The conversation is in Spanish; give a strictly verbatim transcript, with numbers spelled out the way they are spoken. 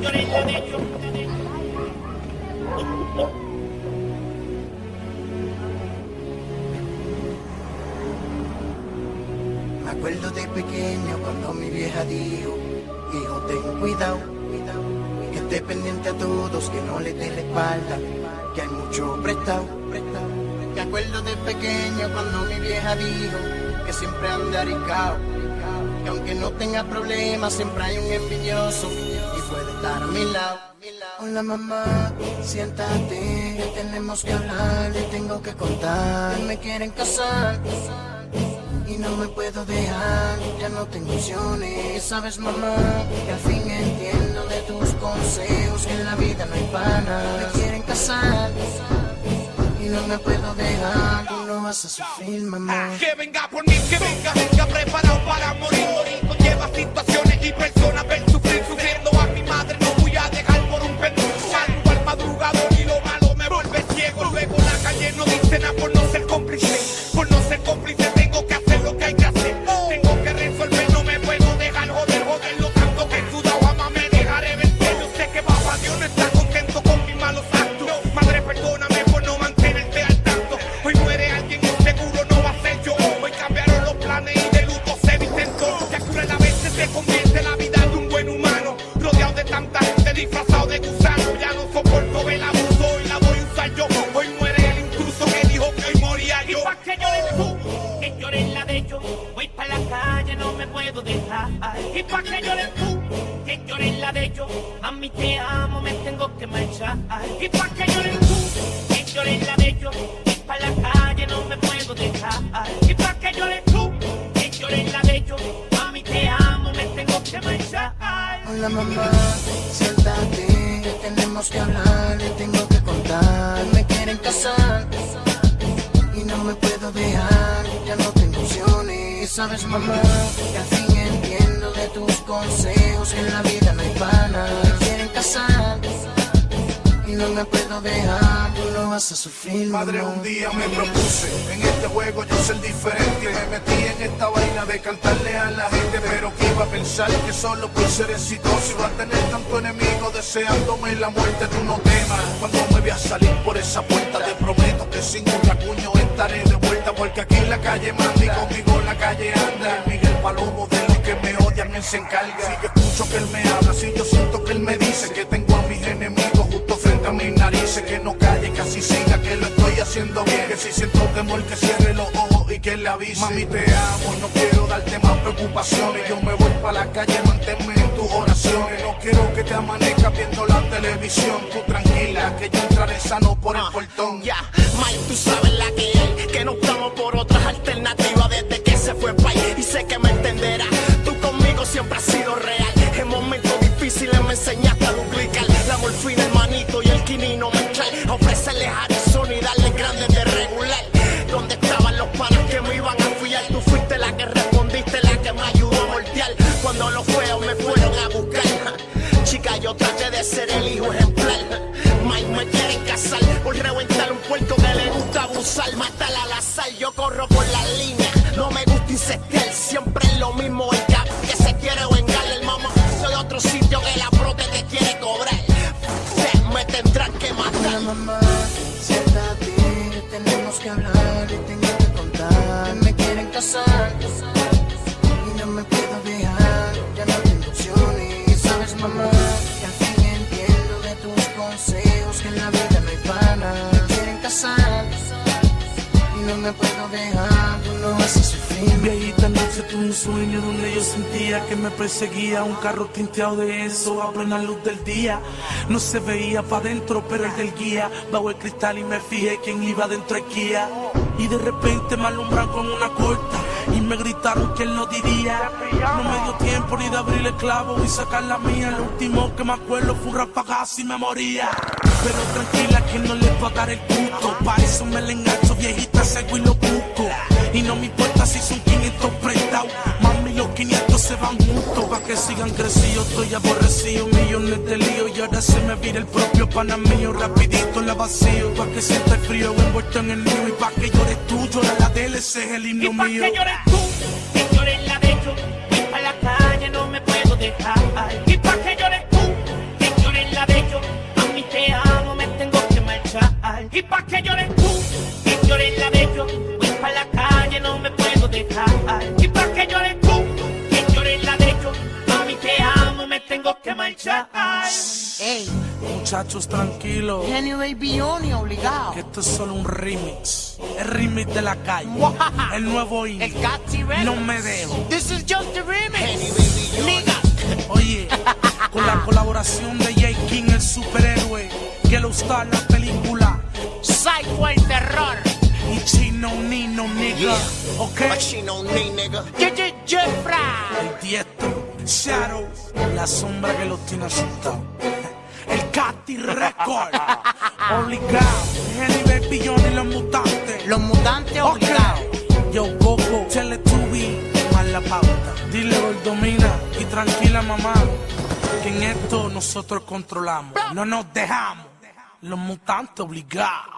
llores la de ellos. Me acuerdo de pequeño cuando mi vieja dijo: hijo, ten cuidado, que esté pendiente a todos, que no le dé la espalda, que hay mucho prestado. Me acuerdo de pequeño cuando mi vieja dijo que siempre ande aricao, que aunque no tenga problemas siempre hay un envidioso y puede estar a mi lado. Hola mamá, siéntate, que tenemos que hablar, le tengo que contar. Me quieren casar y no me puedo dejar, ya no tengo opciones. Sabes mamá, que al fin entiendo de tus consejos, que en la vida no hay pana. Me quieren casar y no me puedo dejar, tú no vas a sufrir mamá. Que venga por mí, que venga, venga preparado para morir, morir. Conlleva situaciones y personas ver sufrir, sufriendo a mi madre no voy a dejar por un pendejo. Salgo al madrugador y lo malo me vuelve ciego. Luego la calle no dice nada por no ser cómplice, por no ser cómplice tengo que hacer lo que hay que hacer. Tengo que resolver, no me puedo dejar joder, joder lo tanto que he sudado, jamás me dejaré vencer. Yo sé que papá Dios no está contento con mis malos actos. Madre, perdóname por no mantenerte al tanto. Hoy muere alguien y seguro no va a ser yo. Hoy cambiaron los planes y de luto se visten todos. Ya cruel a veces se convierte la vida de un buen humano, rodeado de tanta gente disfrazado de gusano. Ya no soporto ver el abuso y la voy a usar yo. Hoy muere el intruso que dijo que hoy moría yo. Y pa' que llores tú, que llores la de ellos. Voy pa' la calle, no me puedo dejar. Y pa' que llores tú, que llores la de ellos. Mami te amo, me tengo que marchar. Y pa' que llores tú, que llores la de ellos. Voy pa' la calle, no me puedo dejar. Y pa' que llores tú, que llores la de ellos. Mami te amo, me tengo que marchar. Hola mamá, siéntate, que tenemos que hablar, le tengo que contar. Me quieren casar y no me puedo dejar, ya no tengo opciones. Sabes mamá, que al fin entiendo de tus consejos, que en la vida no hay pana. Me quieren casar y no me puedo dejar, tú no vas a sufrir mamá. Madre, un día me propuse en este juego yo ser diferente. Me metí en esta vaina de cantarle a la gente, pero que iba a pensar que solo por ser exitoso iba a tener tanto enemigo deseándome la muerte. Tú no temas cuando me voy a salir por esa puerta, te prometo que sin un racuño estaré de vuelta, porque aquí en la calle manda y conmigo la calle anda. El Miguel Palomo de los que me odian él se encarga. Si yo escucho que él me habla, si yo siento que él me dice que tengo a mis enemigos justo frente a mis narices, que no calle, que así siga, que lo estoy haciendo bien, que si siento temor que cierre los ojos y que le avise. Mami te amo, no quiero darte más preocupaciones, yo me voy pa' la calle, manténme en tus oraciones. No quiero que te amanezcas viendo la televisión, tú tranquila, que yo entraré sano por el portón. Ya, Mike, tú sabes la que hay, que no estamos por otras alternativas desde que se fue pa' ahí. Y sé que me entenderás, tú conmigo siempre has sido real. En momentos difíciles me enseñaste a duplicar la morfina, el manito y el quinino mezclar, a ofrecerles Arizona y darles grandes de regular. ¿Dónde estaban los panas que me iban a fiar? Tú fuiste la que respondiste, la que me ayudó a voltear cuando los feos me fueron a buscar. Chica, yo traté de ser el hijo ejemplar. Mike, me quieren casar por reventar un puerco que le gusta abusar, matar al azar. Yo corro por la línea, no me gusta insectar, siempre es lo mismo el cap que se quiere vengar. El mamá soy de otro sitio que la prote te quiere cobrar. Me tendrán que matar. Hola mamá, siéntate, tenemos que hablar, le tengo que contar. Me quieren casar y no me puedo dejar, ya no tengo opciones. Sabes mamá, que al fin entiendo de tus consejos, que en la vida no hay pana. Me quieren casar y no me puedo dejar, tú no vas a sufrir. Viejita noche tuve un sueño donde yo sentía que me perseguía un carro tinteado de eso a plena luz del día. No se veía pa' dentro, pero el del guía bajo el cristal y me fijé quién iba dentro de Kia. Y de repente me alumbran con una corta y me gritaron que él no diría. No me dio tiempo ni de abrir el clavo y sacar la mía. Lo último que me acuerdo fue un rapagazo y me moría. Pero tranquila que no les va a dar el gusto, pa' eso me le engancho, viejita, sigo y lo busco. Y no me importa si son quinientos prestados, mami, los quinientos se van juntos. Pa' que sigan crecidos, estoy aborrecido, millones de líos. Y ahora se me vira el propio pana mío, rapidito la vacío. Pa' que sienta el frío envuelto en el mío. Y pa' que llores tú, llora la de él, ese es el himno y pa' mío. que llores tú, que llores la de ellos. Voy pa' la calle, no me puedo dejar. Y pa' que llores tú, que Ey, Muchachos, tranquilos. Genny Baby Oni obligado. Que esto es solo un remix. El remix de la calle. Wow. El nuevo El indie. Gatsby Records. No me dejo. This is just the remix. Henny Baby Oni. Nigga. Oye, con la colaboración de J. King, el superhéroe, que lo está en la película, Psycho el terror. y Chino Nino, nigga, Yeah. ok, Machino knee, nigga. J J Jeffra. el diestro, Shadow, la sombra que los tiene asustados, el Cati Record, obligado, Henny Baby Johnny, los mutantes, Los mutantes ok, obligados. yo Coco, Teletubby, más la pauta, dile domina y tranquila mamá, que en esto nosotros controlamos, no nos dejamos, los mutantes obligados.